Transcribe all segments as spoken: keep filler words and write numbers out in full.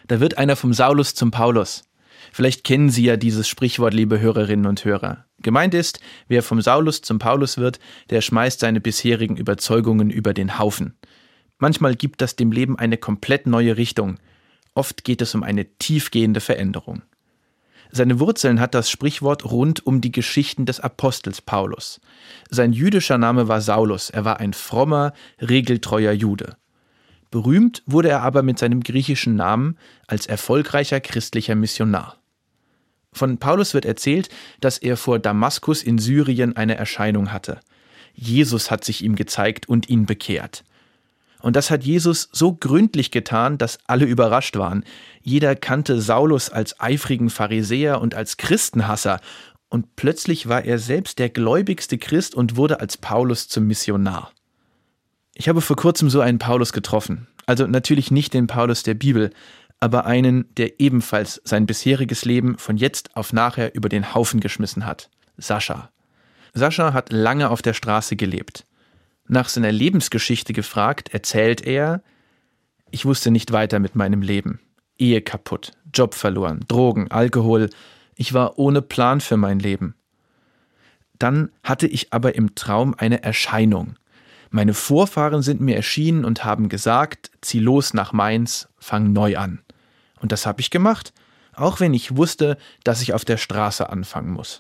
Da wird einer vom Saulus zum Paulus. Vielleicht kennen Sie ja dieses Sprichwort, liebe Hörerinnen und Hörer. Gemeint ist, wer vom Saulus zum Paulus wird, der schmeißt seine bisherigen Überzeugungen über den Haufen. Manchmal gibt das dem Leben eine komplett neue Richtung. Oft geht es um eine tiefgehende Veränderung. Seine Wurzeln hat das Sprichwort rund um die Geschichten des Apostels Paulus. Sein jüdischer Name war Saulus, er war ein frommer, regeltreuer Jude. Berühmt wurde er aber mit seinem griechischen Namen als erfolgreicher christlicher Missionar. Von Paulus wird erzählt, dass er vor Damaskus in Syrien eine Erscheinung hatte. Jesus hat sich ihm gezeigt und ihn bekehrt. Und das hat Jesus so gründlich getan, dass alle überrascht waren. Jeder kannte Saulus als eifrigen Pharisäer und als Christenhasser. Und plötzlich war er selbst der gläubigste Christ und wurde als Paulus zum Missionar. Ich habe vor kurzem so einen Paulus getroffen. Also natürlich nicht den Paulus der Bibel, aber einen, der ebenfalls sein bisheriges Leben von jetzt auf nachher über den Haufen geschmissen hat. Sascha. Sascha hat lange auf der Straße gelebt. Nach seiner Lebensgeschichte gefragt, erzählt er: Ich wusste nicht weiter mit meinem Leben. Ehe kaputt, Job verloren, Drogen, Alkohol. Ich war ohne Plan für mein Leben. Dann hatte ich aber im Traum eine Erscheinung. Meine Vorfahren sind mir erschienen und haben gesagt: Zieh los nach Mainz, fang neu an. Und das habe ich gemacht, auch wenn ich wusste, dass ich auf der Straße anfangen muss.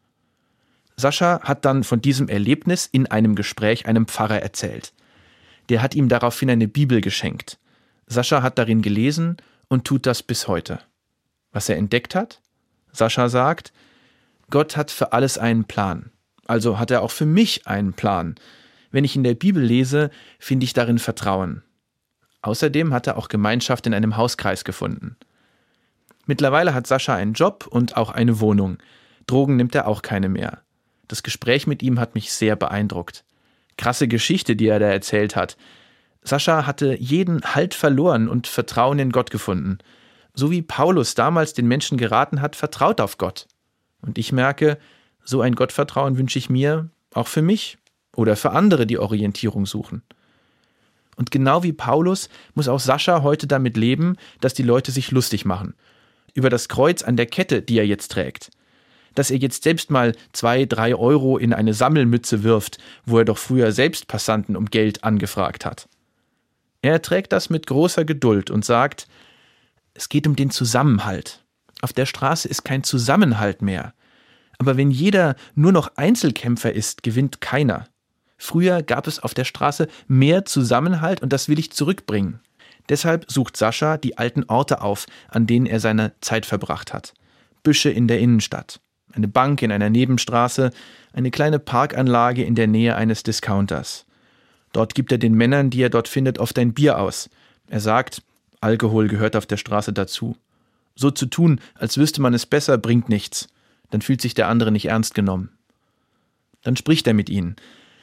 Sascha hat dann von diesem Erlebnis in einem Gespräch einem Pfarrer erzählt. Der hat ihm daraufhin eine Bibel geschenkt. Sascha hat darin gelesen und tut das bis heute. Was er entdeckt hat? Sascha sagt: Gott hat für alles einen Plan. Also hat er auch für mich einen Plan. Wenn ich in der Bibel lese, finde ich darin Vertrauen. Außerdem hat er auch Gemeinschaft in einem Hauskreis gefunden. Mittlerweile hat Sascha einen Job und auch eine Wohnung. Drogen nimmt er auch keine mehr. Das Gespräch mit ihm hat mich sehr beeindruckt. Krasse Geschichte, die er da erzählt hat. Sascha hatte jeden Halt verloren und Vertrauen in Gott gefunden. So wie Paulus damals den Menschen geraten hat, vertraut auf Gott. Und ich merke, so ein Gottvertrauen wünsche ich mir, auch für mich oder für andere, die Orientierung suchen. Und genau wie Paulus muss auch Sascha heute damit leben, dass die Leute sich lustig machen. Über das Kreuz an der Kette, die er jetzt trägt. Dass er jetzt selbst mal zwei, drei Euro in eine Sammelmütze wirft, wo er doch früher selbst Passanten um Geld angefragt hat. Er trägt das mit großer Geduld und sagt: Es geht um den Zusammenhalt. Auf der Straße ist kein Zusammenhalt mehr. Aber wenn jeder nur noch Einzelkämpfer ist, gewinnt keiner. Früher gab es auf der Straße mehr Zusammenhalt und das will ich zurückbringen. Deshalb sucht Sascha die alten Orte auf, an denen er seine Zeit verbracht hat. Büsche in der Innenstadt, eine Bank in einer Nebenstraße, eine kleine Parkanlage in der Nähe eines Discounters. Dort gibt er den Männern, die er dort findet, oft ein Bier aus. Er sagt, Alkohol gehört auf der Straße dazu. So zu tun, als wüsste man es besser, bringt nichts. Dann fühlt sich der andere nicht ernst genommen. Dann spricht er mit ihnen.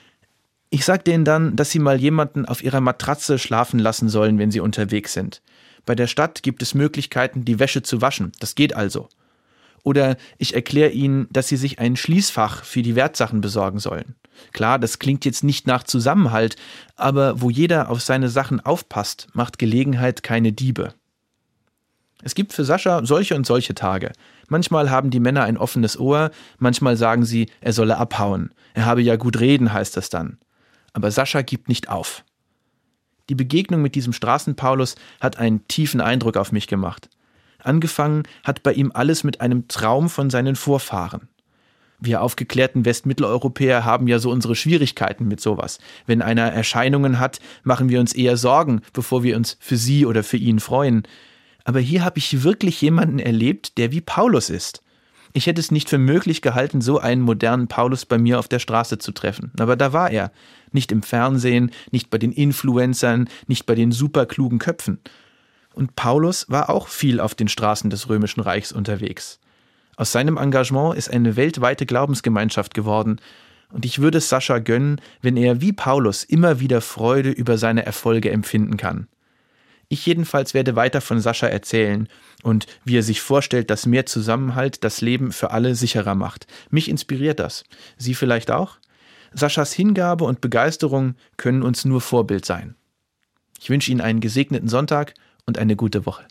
Ich sage denen dann, dass sie mal jemanden auf ihrer Matratze schlafen lassen sollen, wenn sie unterwegs sind. Bei der Stadt gibt es Möglichkeiten, die Wäsche zu waschen. Das geht also. Oder ich erkläre ihnen, dass sie sich ein Schließfach für die Wertsachen besorgen sollen. Klar, das klingt jetzt nicht nach Zusammenhalt, aber wo jeder auf seine Sachen aufpasst, macht Gelegenheit keine Diebe. Es gibt für Sascha solche und solche Tage. Manchmal haben die Männer ein offenes Ohr, manchmal sagen sie, er solle abhauen. Er habe ja gut reden, heißt es dann. Aber Sascha gibt nicht auf. Die Begegnung mit diesem Straßen-Paulus hat einen tiefen Eindruck auf mich gemacht. Angefangen hat bei ihm alles mit einem Traum von seinen Vorfahren. Wir aufgeklärten Westmitteleuropäer haben ja so unsere Schwierigkeiten mit sowas. Wenn einer Erscheinungen hat, machen wir uns eher Sorgen, bevor wir uns für sie oder für ihn freuen. Aber hier habe ich wirklich jemanden erlebt, der wie Paulus ist. Ich hätte es nicht für möglich gehalten, so einen modernen Paulus bei mir auf der Straße zu treffen. Aber da war er. Nicht im Fernsehen, nicht bei den Influencern, nicht bei den superklugen Köpfen. Und Paulus war auch viel auf den Straßen des Römischen Reichs unterwegs. Aus seinem Engagement ist eine weltweite Glaubensgemeinschaft geworden. Und ich würde es Sascha gönnen, wenn er wie Paulus immer wieder Freude über seine Erfolge empfinden kann. Ich jedenfalls werde weiter von Sascha erzählen und wie er sich vorstellt, dass mehr Zusammenhalt das Leben für alle sicherer macht. Mich inspiriert das. Sie vielleicht auch? Saschas Hingabe und Begeisterung können uns nur Vorbild sein. Ich wünsche Ihnen einen gesegneten Sonntag und eine gute Woche.